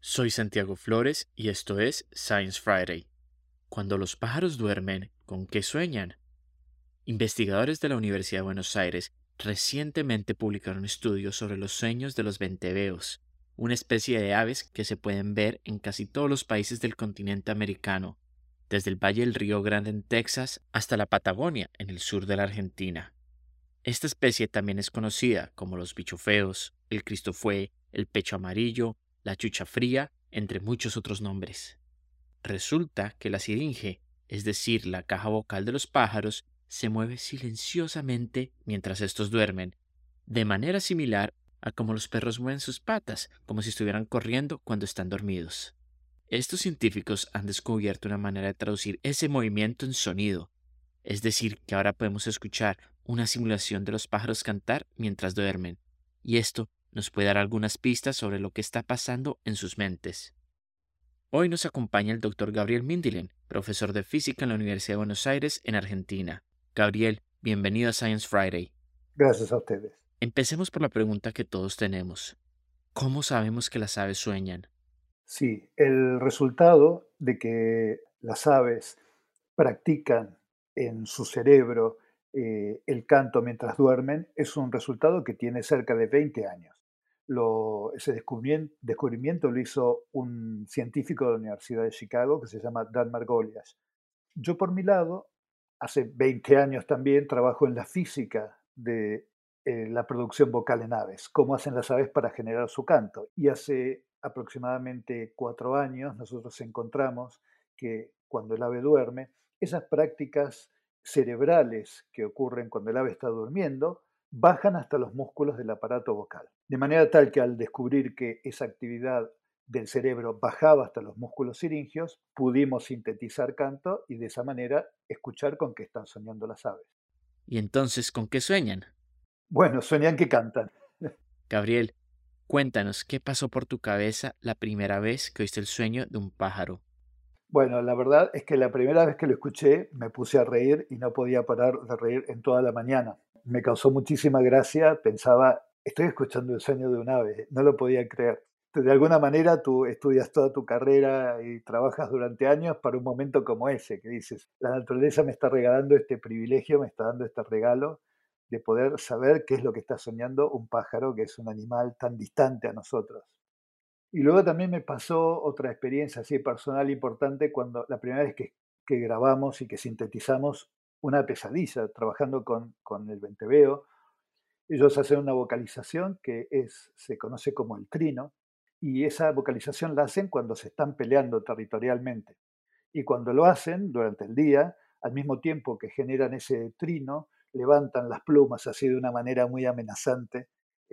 Soy Santiago Flores y esto es Science Friday. Cuando los pájaros duermen, ¿con qué sueñan? Investigadores de la Universidad de Buenos Aires recientemente publicaron estudios sobre los sueños de los venteveos, una especie de aves que se pueden ver en casi todos los países del continente americano, desde el Valle del Río Grande en Texas hasta la Patagonia en el sur de la Argentina. Esta especie también es conocida como los bichofeos, el cristofué, el pecho amarillo, la chucha fría, entre muchos otros nombres. Resulta que la siringe, es decir, la caja vocal de los pájaros, se mueve silenciosamente mientras estos duermen, de manera similar a como los perros mueven sus patas, como si estuvieran corriendo cuando están dormidos. Estos científicos han descubierto una manera de traducir ese movimiento en sonido, es decir, que ahora podemos escuchar una simulación de los pájaros cantar mientras duermen, y esto nos puede dar algunas pistas sobre lo que está pasando en sus mentes. Hoy nos acompaña el doctor Gabriel Mindilén, profesor de física en la Universidad de Buenos Aires, en Argentina. Gabriel, bienvenido a Science Friday. Gracias a ustedes. Empecemos por la pregunta que todos tenemos. ¿Cómo sabemos que las aves sueñan? Sí, el resultado de que las aves practican en su cerebro el canto mientras duermen es un resultado que tiene cerca de 20 años. Ese descubrimiento lo hizo un científico de la Universidad de Chicago que se llama Dan Margolies. Yo por mi lado, hace 20 años también trabajo en la física de la producción vocal en aves, cómo hacen las aves para generar su canto. Y hace aproximadamente 4 años nosotros encontramos que cuando el ave duerme, esas prácticas cerebrales que ocurren cuando el ave está durmiendo bajan hasta los músculos del aparato vocal. De manera tal que al descubrir que esa actividad del cerebro bajaba hasta los músculos siringios, pudimos sintetizar canto y de esa manera escuchar con qué están soñando las aves. ¿Y entonces con qué sueñan? Bueno, sueñan que cantan. Gabriel, cuéntanos qué pasó por tu cabeza la primera vez que oíste el sueño de un pájaro. Bueno, la verdad es que la primera vez que lo escuché me puse a reír y no podía parar de reír en toda la mañana. Me causó muchísima gracia, pensaba, estoy escuchando el sueño de un ave, no lo podía creer. De alguna manera tú estudias toda tu carrera y trabajas durante años para un momento como ese, que dices, la naturaleza me está regalando este privilegio, me está dando este regalo de poder saber qué es lo que está soñando un pájaro, que es un animal tan distante a nosotros. Y luego también me pasó otra experiencia así personal importante cuando la primera vez que grabamos y que sintetizamos una pesadilla trabajando con el venteveo. Ellos hacen una vocalización se conoce como el trino, y esa vocalización la hacen cuando se están peleando territorialmente. Y cuando lo hacen durante el día, al mismo tiempo que generan ese trino, levantan las plumas así de una manera muy amenazante.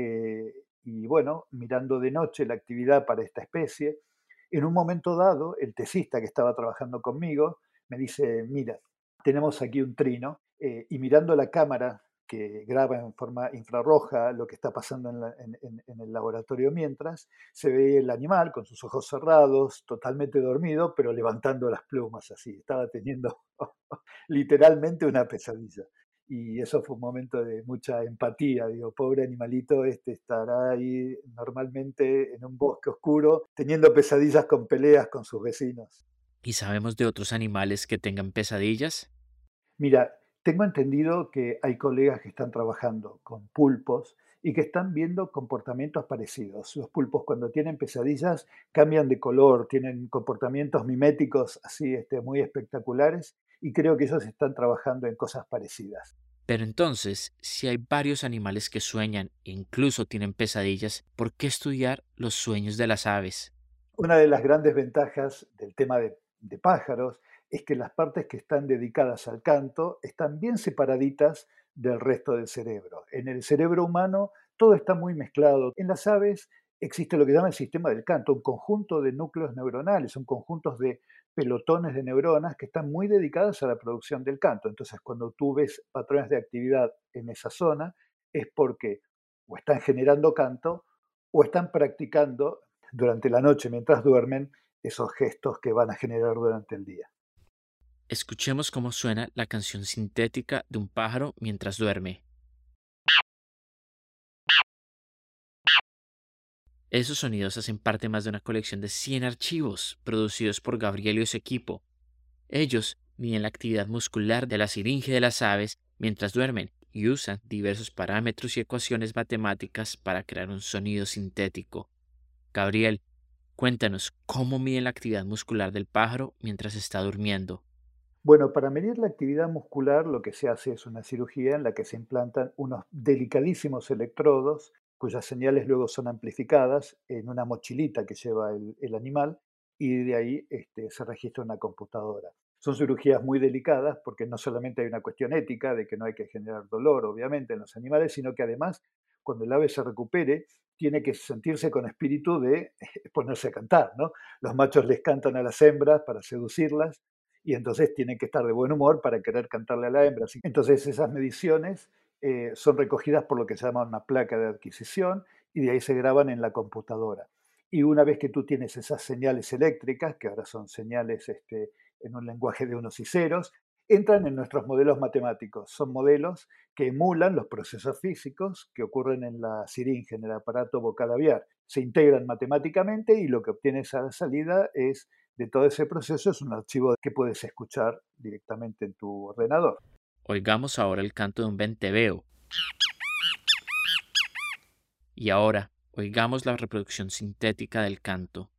Y bueno, mirando de noche la actividad para esta especie, en un momento dado, el tesista que estaba trabajando conmigo me dice, mira, tenemos aquí un trino, y mirando la cámara que graba en forma infrarroja lo que está pasando en el laboratorio mientras, se ve el animal con sus ojos cerrados, totalmente dormido, pero levantando las plumas así. Estaba teniendo literalmente una pesadilla. Y eso fue un momento de mucha empatía. Digo, pobre animalito, este estará ahí normalmente en un bosque oscuro, teniendo pesadillas con peleas con sus vecinos. ¿Y sabemos de otros animales que tengan pesadillas? Mira, tengo entendido que hay colegas que están trabajando con pulpos y que están viendo comportamientos parecidos. Los pulpos cuando tienen pesadillas cambian de color, tienen comportamientos miméticos así muy espectaculares y creo que ellos están trabajando en cosas parecidas. Pero entonces, si hay varios animales que sueñan e incluso tienen pesadillas, ¿por qué estudiar los sueños de las aves? Una de las grandes ventajas del tema de pájaros es que las partes que están dedicadas al canto están bien separaditas del resto del cerebro. En el cerebro humano todo está muy mezclado. En las aves existe lo que llama el sistema del canto, un conjunto de núcleos neuronales, un conjunto de pelotones de neuronas que están muy dedicadas a la producción del canto. Entonces, cuando tú ves patrones de actividad en esa zona, es porque o están generando canto o están practicando durante la noche mientras duermen esos gestos que van a generar durante el día. Escuchemos cómo suena la canción sintética de un pájaro mientras duerme. Esos sonidos hacen parte más de una colección de 100 archivos producidos por Gabriel y su equipo. Ellos miden la actividad muscular de la siringe de las aves mientras duermen y usan diversos parámetros y ecuaciones matemáticas para crear un sonido sintético. Gabriel, cuéntanos cómo miden la actividad muscular del pájaro mientras está durmiendo. Bueno, para medir la actividad muscular lo que se hace es una cirugía en la que se implantan unos delicadísimos electrodos cuyas señales luego son amplificadas en una mochilita que lleva el animal y de ahí se registra una computadora. Son cirugías muy delicadas porque no solamente hay una cuestión ética de que no hay que generar dolor, obviamente, en los animales, sino que además cuando el ave se recupere tiene que sentirse con espíritu de ponerse a cantar, ¿no? Los machos les cantan a las hembras para seducirlas y entonces tienen que estar de buen humor para querer cantarle a la hembra. Entonces esas mediciones son recogidas por lo que se llama una placa de adquisición y de ahí se graban en la computadora. Y una vez que tú tienes esas señales eléctricas, que ahora son señales en un lenguaje de unos y ceros, entran en nuestros modelos matemáticos. Son modelos que emulan los procesos físicos que ocurren en la siringe, en el aparato vocal aviar. Se integran matemáticamente y lo que obtienes a la salida es de todo ese proceso es un archivo que puedes escuchar directamente en tu ordenador. Oigamos ahora el canto de un venteveo y ahora oigamos la reproducción sintética del canto.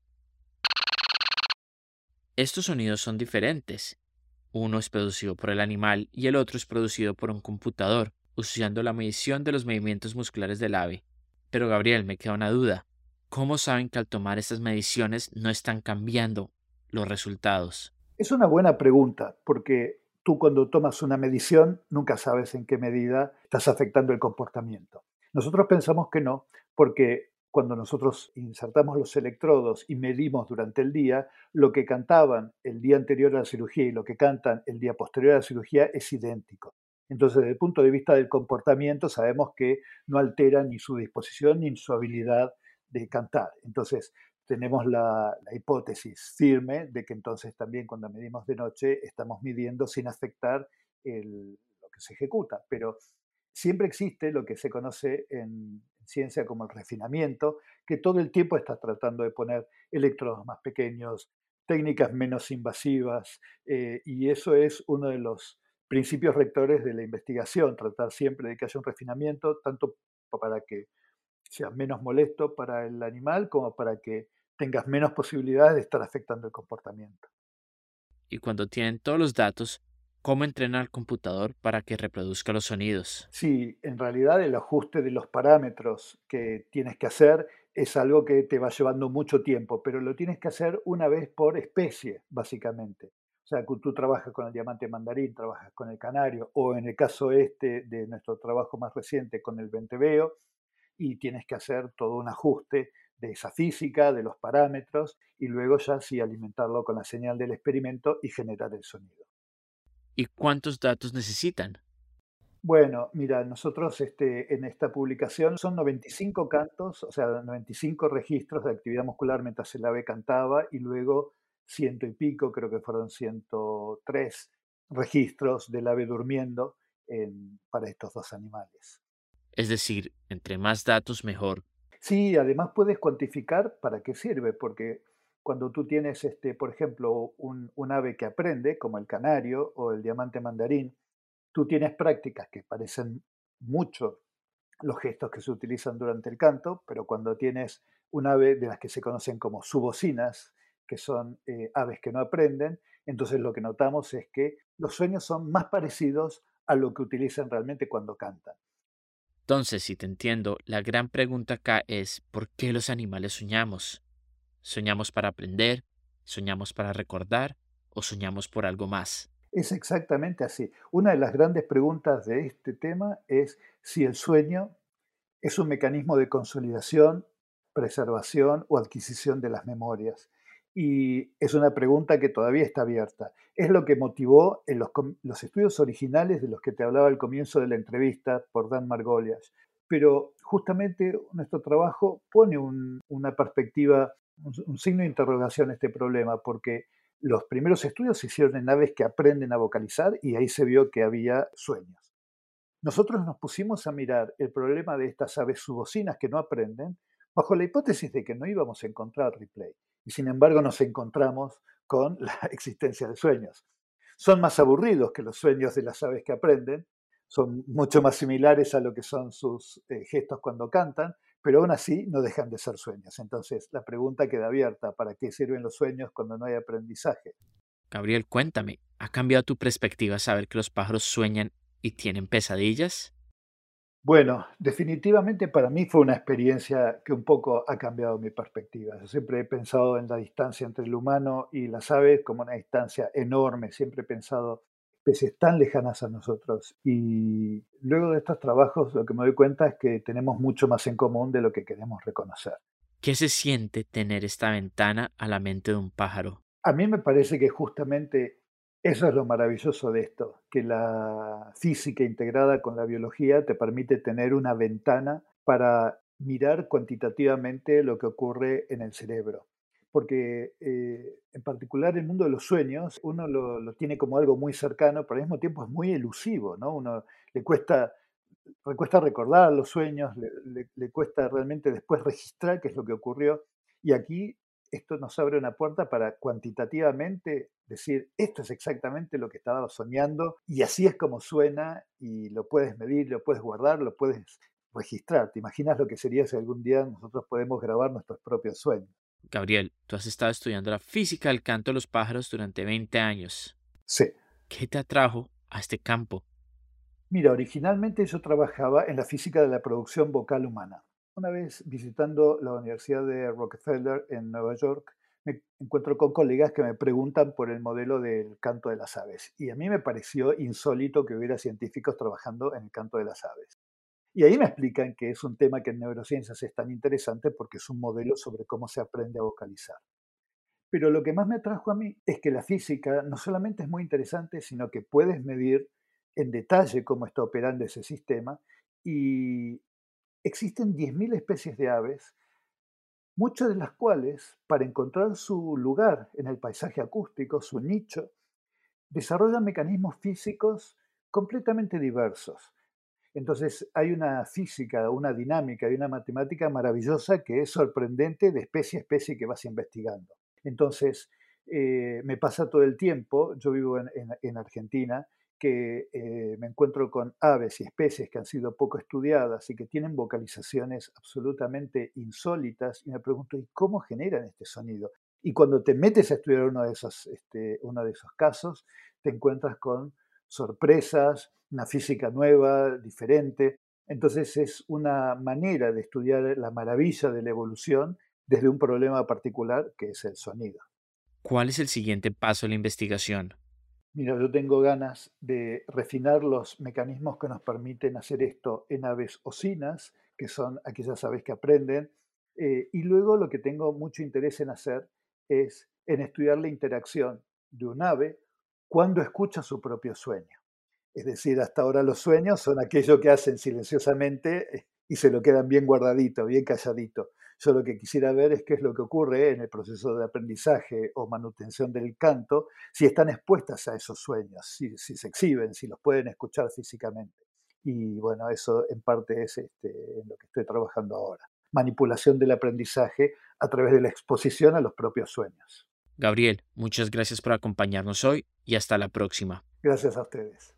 Estos sonidos son diferentes. Uno es producido por el animal y el otro es producido por un computador, usando la medición de los movimientos musculares del ave. Pero Gabriel, me queda una duda. ¿Cómo saben que al tomar estas mediciones no están cambiando los resultados? Es una buena pregunta, porque tú cuando tomas una medición nunca sabes en qué medida estás afectando el comportamiento. Nosotros pensamos que no, porque cuando nosotros insertamos los electrodos y medimos durante el día, lo que cantaban el día anterior a la cirugía y lo que cantan el día posterior a la cirugía es idéntico. Entonces, desde el punto de vista del comportamiento, sabemos que no altera ni su disposición ni su habilidad de cantar. Entonces, tenemos la hipótesis firme de que entonces también cuando medimos de noche estamos midiendo sin afectar lo que se ejecuta. Pero siempre existe lo que se conoce en ciencia como el refinamiento, que todo el tiempo está tratando de poner electrodos más pequeños, técnicas menos invasivas, y eso es uno de los principios rectores de la investigación, tratar siempre de que haya un refinamiento, tanto para que sea menos molesto para el animal como para que tengas menos posibilidades de estar afectando el comportamiento. Y cuando tienen todos los datos, ¿cómo entrenan al computador para que reproduzca los sonidos? Sí, en realidad el ajuste de los parámetros que tienes que hacer es algo que te va llevando mucho tiempo, pero lo tienes que hacer una vez por especie, básicamente. O sea, que tú trabajas con el diamante mandarín, trabajas con el canario, o en el caso de nuestro trabajo más reciente, con el venteveo, y tienes que hacer todo un ajuste de esa física, de los parámetros, y luego ya sí alimentarlo con la señal del experimento y generar el sonido. ¿Y cuántos datos necesitan? Bueno, mira, nosotros en esta publicación son 95 cantos, o sea, 95 registros de actividad muscular mientras el ave cantaba y luego ciento y pico, creo que fueron 103 registros del ave durmiendo para estos dos animales. Es decir, entre más datos mejor. Sí, además puedes cuantificar para qué sirve, porque cuando tú tienes, por ejemplo, un ave que aprende, como el canario o el diamante mandarín, tú tienes prácticas que parecen mucho los gestos que se utilizan durante el canto, pero cuando tienes un ave de las que se conocen como subocinas, que son aves que no aprenden, entonces lo que notamos es que los sueños son más parecidos a lo que utilizan realmente cuando cantan. Entonces, si te entiendo, la gran pregunta acá es ¿por qué los animales soñamos? ¿Soñamos para aprender? ¿Soñamos para recordar? ¿O soñamos por algo más? Es exactamente así. Una de las grandes preguntas de este tema es si el sueño es un mecanismo de consolidación, preservación o adquisición de las memorias. Y es una pregunta que todavía está abierta. Es lo que motivó en los estudios originales de los que te hablaba al comienzo de la entrevista por Dan Margolias. Pero justamente nuestro trabajo pone una perspectiva, un signo de interrogación a este problema, porque los primeros estudios se hicieron en aves que aprenden a vocalizar y ahí se vio que había sueños. Nosotros nos pusimos a mirar el problema de estas aves subocinas que no aprenden, bajo la hipótesis de que no íbamos a encontrar replay. Y sin embargo nos encontramos con la existencia de sueños. Son más aburridos que los sueños de las aves que aprenden, son mucho más similares a lo que son sus gestos cuando cantan, pero aún así no dejan de ser sueños. Entonces la pregunta queda abierta: ¿para qué sirven los sueños cuando no hay aprendizaje? Gabriel, cuéntame, ¿ha cambiado tu perspectiva saber que los pájaros sueñan y tienen pesadillas? Bueno, definitivamente para mí fue una experiencia que un poco ha cambiado mi perspectiva. Yo siempre he pensado en la distancia entre el humano y las aves como una distancia enorme. Siempre he pensado especies tan lejanas a nosotros. Y luego de estos trabajos lo que me doy cuenta es que tenemos mucho más en común de lo que queremos reconocer. ¿Qué se siente tener esta ventana a la mente de un pájaro? A mí me parece que justamente eso es lo maravilloso de esto, que la física integrada con la biología te permite tener una ventana para mirar cuantitativamente lo que ocurre en el cerebro. Porque en particular el mundo de los sueños, uno lo tiene como algo muy cercano, pero al mismo tiempo es muy elusivo, ¿no? Uno le cuesta recordar los sueños, le cuesta realmente después registrar qué es lo que ocurrió. Y aquí esto nos abre una puerta para cuantitativamente decir, esto es exactamente lo que estaba soñando y así es como suena y lo puedes medir, lo puedes guardar, lo puedes registrar. ¿Te imaginas lo que sería si algún día nosotros podemos grabar nuestros propios sueños? Gabriel, tú has estado estudiando la física del canto de los pájaros durante 20 años. Sí. ¿Qué te atrajo a este campo? Mira, originalmente yo trabajaba en la física de la producción vocal humana. Una vez visitando la Universidad de Rockefeller en Nueva York, me encuentro con colegas que me preguntan por el modelo del canto de las aves. Y a mí me pareció insólito que hubiera científicos trabajando en el canto de las aves. Y ahí me explican que es un tema que en neurociencias es tan interesante porque es un modelo sobre cómo se aprende a vocalizar. Pero lo que más me atrajo a mí es que la física no solamente es muy interesante, sino que puedes medir en detalle cómo está operando ese sistema y existen 10.000 especies de aves, muchas de las cuales, para encontrar su lugar en el paisaje acústico, su nicho, desarrollan mecanismos físicos completamente diversos. Entonces hay una física, una dinámica y una matemática maravillosa que es sorprendente de especie a especie que vas investigando. Entonces, me pasa todo el tiempo, yo vivo en Argentina, que me encuentro con aves y especies que han sido poco estudiadas y que tienen vocalizaciones absolutamente insólitas y me pregunto, ¿y cómo generan este sonido? Y cuando te metes a estudiar uno de esos casos, te encuentras con sorpresas, una física nueva, diferente. Entonces es una manera de estudiar la maravilla de la evolución desde un problema particular que es el sonido. ¿Cuál es el siguiente paso de la investigación? Mira, yo tengo ganas de refinar los mecanismos que nos permiten hacer esto en aves ocinas, que son aquellas aves que aprenden, y luego lo que tengo mucho interés en hacer es en estudiar la interacción de un ave cuando escucha su propio sueño. Es decir, hasta ahora los sueños son aquello que hacen silenciosamente y se lo quedan bien guardadito, bien calladito. Yo lo que quisiera ver es qué es lo que ocurre en el proceso de aprendizaje o manutención del canto, si están expuestas a esos sueños, si se exhiben, si los pueden escuchar físicamente. Y bueno, eso en parte es en lo que estoy trabajando ahora. Manipulación del aprendizaje a través de la exposición a los propios sueños. Gabriel, muchas gracias por acompañarnos hoy y hasta la próxima. Gracias a ustedes.